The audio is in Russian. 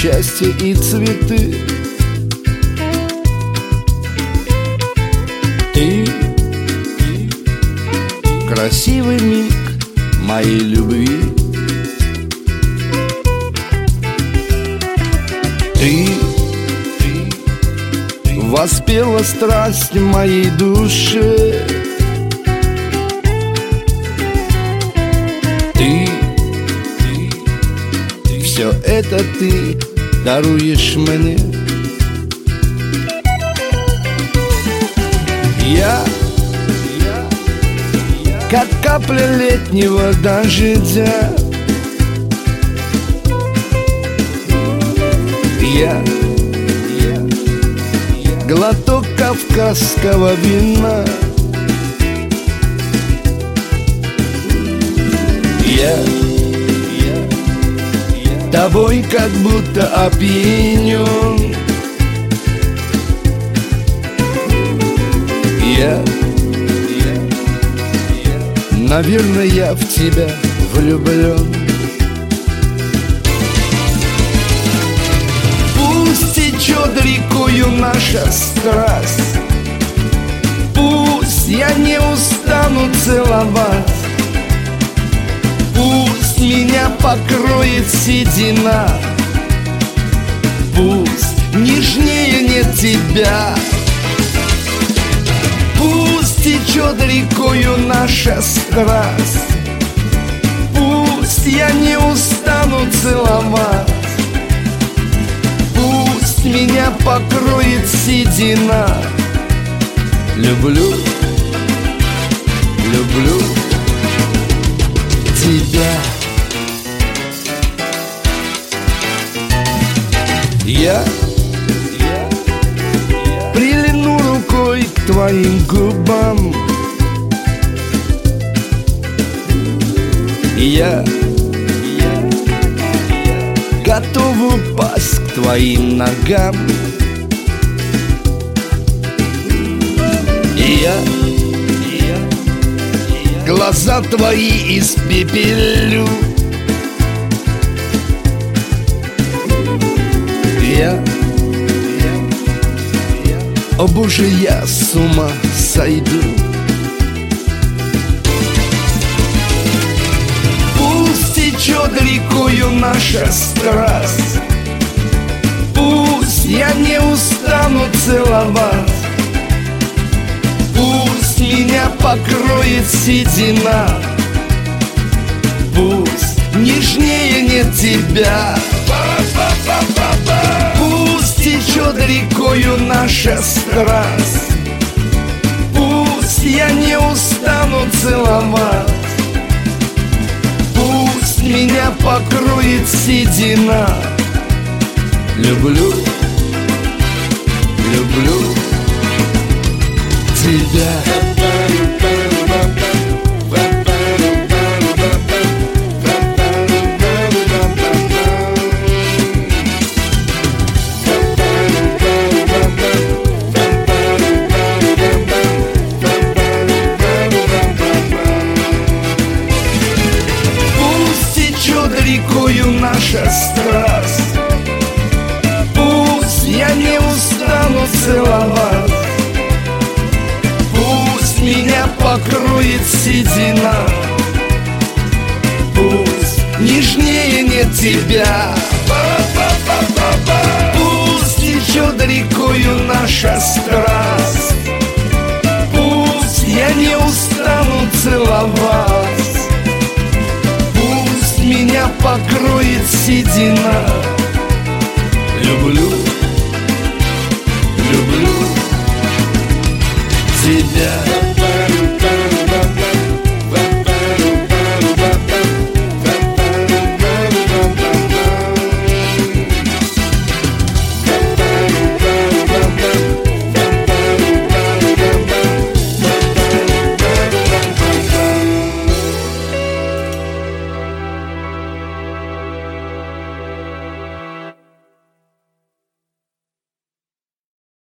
счастье и цветы. Ты красивый миг моей любви. Ты воспела страсть моей душе. Ты все это ты даруешь мне. Я как капля летнего дождя. Я глоток кавказского вина. Я тобой как будто опьянен. Наверное, я в тебя влюблен. Пусть течет рекою наша страсть, пусть я не устану целовать, пусть меня покроет седина, пусть нежнее нет тебя. Пусть течет рекою наша страсть, пусть я не устану целовать, пусть меня покроет седина. Люблю, люблю тебя. Я прильну рукой к твоим губам. Я готов упасть к твоим ногам. Я глаза твои испепелю. О Боже, я с ума сойду. Пусть течет рекою наша страсть, пусть я не устану целовать, пусть меня покроет седина, пусть нежнее нет тебя. Пусть течет рекою наша страсть, пусть я не устану целовать, пусть меня покроет седина. Люблю, люблю тебя. Рекою наша страсть, пусть я не устану целовать, пусть меня покроет седина, пусть нежнее нет тебя. Пусть течет рекою наша страсть, пусть я не устану целовать, меня покроет седина. Люблю, люблю тебя.